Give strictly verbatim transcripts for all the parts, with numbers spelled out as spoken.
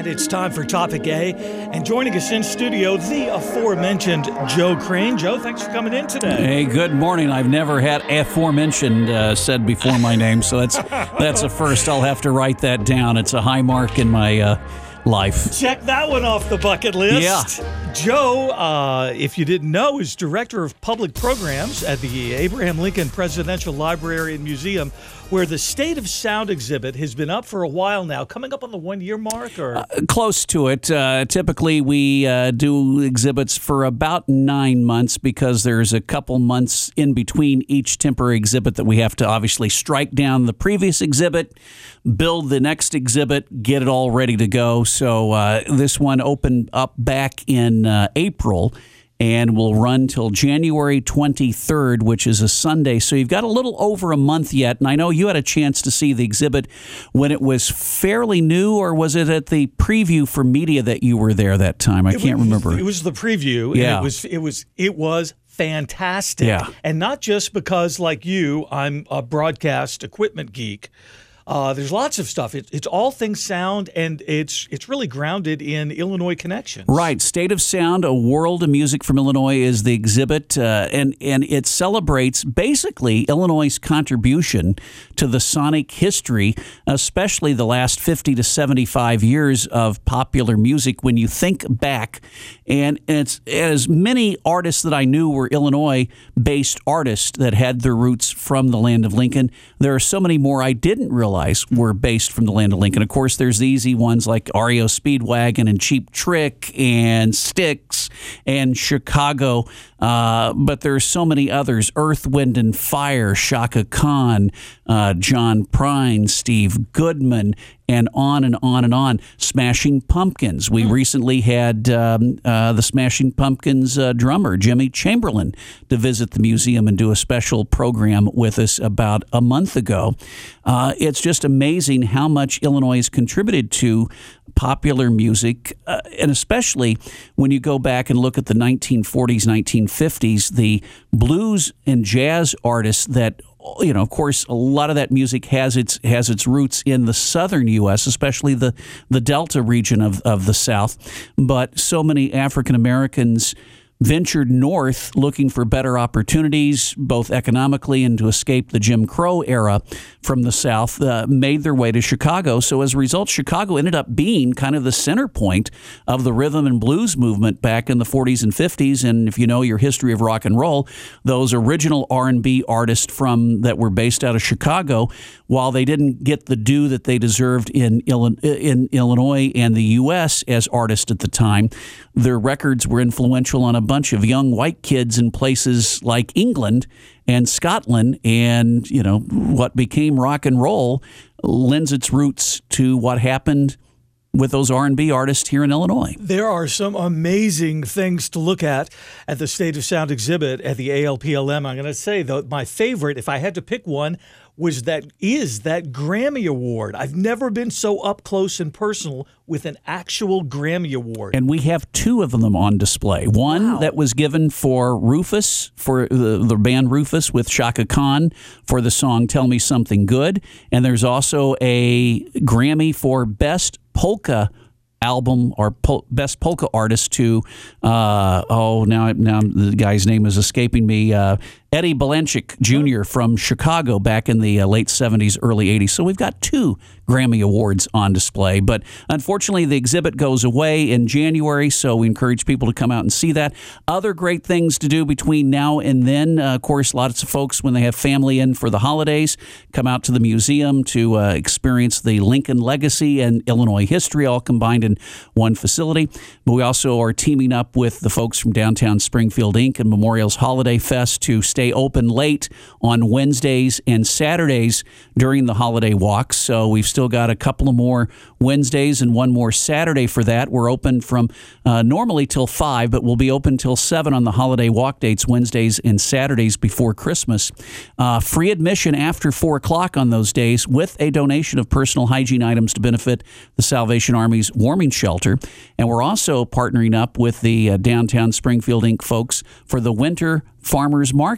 And it's time for Topic A. And joining us in studio, the aforementioned Joe Crane. Joe, thanks for coming in today. Hey, good morning. I've never had aforementioned uh, said before my name, so that's that's a first. I'll have to write that down. It's a high mark in my uh, life. Check that one off the bucket list. Yeah. Joe, uh, if you didn't know, is Director of Public Programs at the Abraham Lincoln Presidential Library and Museum, where the State of Sound exhibit has been up for a while now, coming up on the one-year mark? Or uh, Close to it. Uh, typically, we uh, do exhibits for about nine months because there's a couple months in between each temporary exhibit that we have to obviously strike down the previous exhibit, build the next exhibit, get it all ready to go. So uh, this one opened up back in uh, April and will run till January twenty-third, which is a Sunday. So you've got a little over a month yet. And I know you had a chance to see the exhibit when it was fairly new, or was it at the preview for media that you were there that time? I it can't was, remember. It was the preview. Yeah. And it was, it was, it was fantastic. Yeah. And not just because, like you, I'm a broadcast equipment geek. Uh, there's lots of stuff. It, it's all things sound, and it's it's really grounded in Illinois connections. Right. State of Sound, A World of Music from Illinois is the exhibit, uh, and, and it celebrates basically Illinois' contribution to the sonic history, especially the last fifty to seventy-five years of popular music. When you think back, and it's as many artists that I knew were Illinois-based artists that had their roots from the land of Lincoln, there are so many more I didn't realize were based from the land of Lincoln. Of course, there's the easy ones like R E O Speedwagon and Cheap Trick and Styx and Chicago, uh, but there's so many others. Earth, Wind, and Fire, Chaka Khan, uh, John Prine, Steve Goodman, and on and on and on. Smashing Pumpkins. We mm. recently had um, uh, the Smashing Pumpkins uh, drummer, Jimmy Chamberlain, to visit the museum and do a special program with us about a month ago. Uh, it's just amazing how much Illinois has contributed to popular music, uh, and especially when you go back and look at the nineteen forties, nineteen fifties, the blues and jazz artists that, you know, of course, a lot of that music has its has its roots in the southern U S, especially the, the Delta region of, of the South. But so many African Americans ventured north looking for better opportunities, both economically and to escape the Jim Crow era from the South, uh, made their way to Chicago. So as a result, Chicago ended up being kind of the center point of the rhythm and blues movement back in the forties and fifties. And if you know your history of rock and roll, those original R and B artists from that were based out of Chicago, while they didn't get the due that they deserved in, in Illinois and the U S as artists at the time, their records were influential on a bunch of young white kids in places like England and Scotland, and you know what became rock and roll lends its roots to what happened with those R and B artists here in Illinois. There are some amazing things to look at at the State of Sound exhibit at the A L P L M. I'm going to say, though, my favorite, if I had to pick one, was that is that Grammy Award. I've never been so up close and personal with an actual Grammy Award. And we have two of them on display. One wow. that was given for Rufus, for the, the band Rufus with Chaka Khan for the song Tell Me Something Good. And there's also a Grammy for Best Polka album or pol- best polka artist to uh, oh now now the guy's name is escaping me, uh, Eddie Balanchik Junior from Chicago back in the uh, late seventies, early eighties. So we've got two Grammy Awards on display. But unfortunately, the exhibit goes away in January, so we encourage people to come out and see that. Other great things to do between now and then. Uh, of course, lots of folks, when they have family in for the holidays, come out to the museum to uh, experience the Lincoln legacy and Illinois history all combined in one facility. But we also are teaming up with the folks from Downtown Springfield Incorporated and Memorial's Holiday Fest to stay open late on Wednesdays and Saturdays during the holiday walks. So we've still got a couple of more Wednesdays and one more Saturday for that. We're open from uh, normally till five, but we'll be open till seven on the holiday walk dates, Wednesdays and Saturdays before Christmas. Uh, free admission after four o'clock on those days with a donation of personal hygiene items to benefit the Salvation Army's warming shelter. And we're also partnering up with the uh, Downtown Springfield Incorporated folks for the winter farmers market.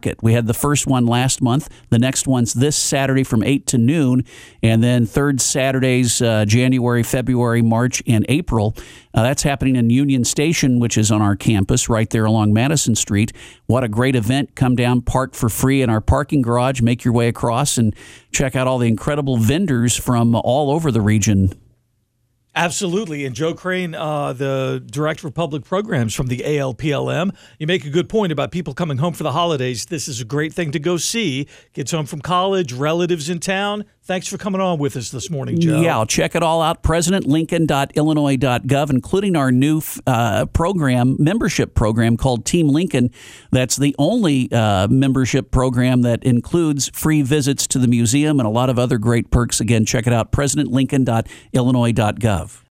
market. We had the first one last month. The next one's this Saturday from eight to noon. And then third Saturdays, uh, January, February, March, and April. Uh, that's happening in Union Station, which is on our campus right there along Madison Street. What a great event. Come down, park for free in our parking garage, make your way across, and check out all the incredible vendors from all over the region. Absolutely. And Joe Crane, uh, the Director of Public Programs from the A L P L M, you make a good point about people coming home for the holidays. This is a great thing to go see. Kids home from college, relatives in town. Thanks for coming on with us this morning, Joe. Yeah, I'll check it all out, president lincoln dot illinois dot gov, including our new uh, program, membership program called Team Lincoln. That's the only uh, membership program that includes free visits to the museum and a lot of other great perks. Again, check it out, president lincoln dot illinois dot gov.